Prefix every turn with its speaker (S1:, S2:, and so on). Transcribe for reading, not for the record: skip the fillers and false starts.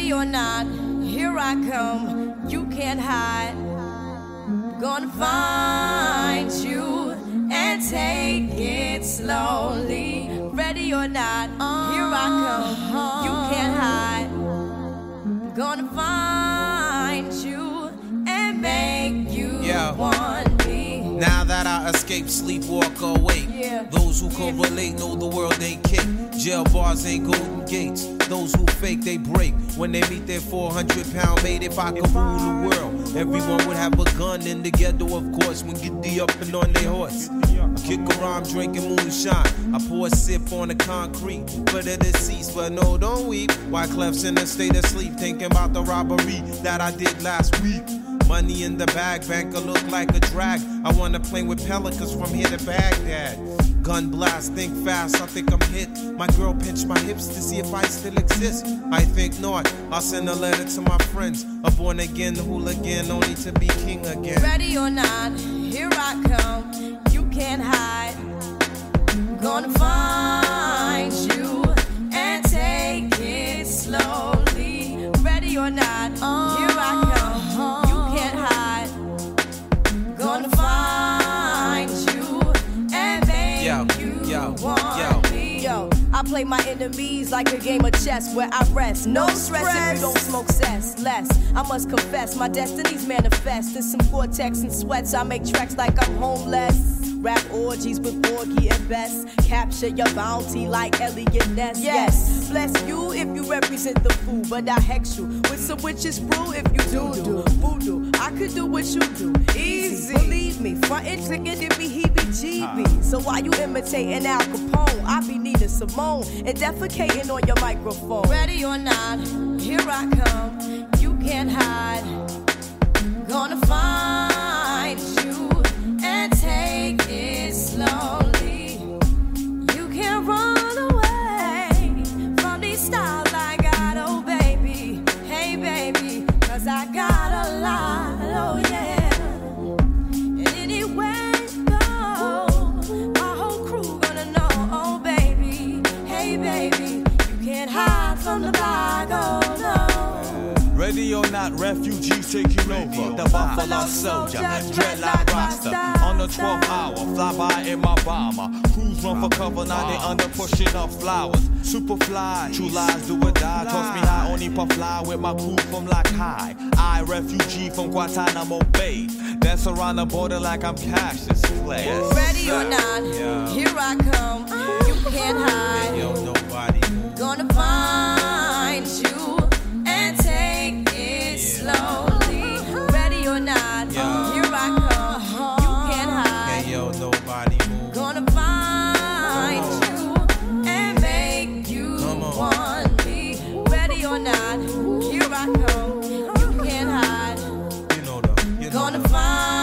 S1: Ready or not, here I come. You can't hide. Gonna find you and take it slowly. Ready or not, here I come. You can't hide. Gonna find you and make you want me.
S2: Now that I escape, sleep, walk, awake. Those who correlate know the world ain't cake. Jail bars ain't golden gates. Those who fake, they break. When they meet their 400-pound mate, if I could rule the world, everyone would have a gun in the ghetto, of course, when Giddy up and on their horse. I kick around drinking moonshine. I pour a sip on the concrete for the deceased, but no, don't weep. Wyclef's in a state of sleep, thinking about the robbery that I did last week. Money in the bag, banker look like a drag. I wanna play with pelicans from here to Baghdad. Gun blast, think fast, I think I'm hit. My girl pinched my hips to see if I still exist. I think not, I'll send a letter to my friends. A born again hooligan, only to be king again.
S1: Ready or not, here I come. You can't hide. Gonna find you and take it slowly. Ready or not, here I come. You can't hide. Gonna find you and make you want me. Yo, I play my enemies like a game of chess where I rest. No stress if you don't smoke cess. Less, I must confess, my destinies manifest. In some Gore-Tex and sweats, I make tracks like I'm homeless. Rap orgies with Borgie and Best. Capture your bounty like Elliot Ness. Yes, bless you if you represent the fool, but I hex you with some witches brew if you do voodoo. I could do what you do, easy. Believe me, frontin' chicken it be heebie-jeebie. So while you imitating Al Capone, I be Nina Simone and defecating on your microphone. Ready or not, here I come. You can't hide. Gonna find you and take it slowly. You can't run away from these styles I got, oh baby. Hey baby, 'cause I got a lot, oh yeah. And anywhere you go, my whole crew gonna know, oh baby. Hey baby, you can't hide from the block, oh no.
S3: Ready or not, refugees taking over. The Buffalo Soldier, dreadlock roster. On the 12th hour, fly by in my bomber. Crews run for cover, now they under pushing up flowers. Superfly, true lies do or die. Toss me high, only puff fly with my crew from Lock High. I, refugee from Guantanamo Bay. Dance around the border like I'm Cassius Clay.
S1: Ready or not, here I come. You can't hide.
S2: Yo, nobody
S1: gonna find you and take it slowly. Ready or not, here I come. You can't hide.
S2: Hey, yo, nobody move.
S1: Gonna find you and make you want me. Ready or not, here I come. You can't hide.
S2: You know
S1: Gonna find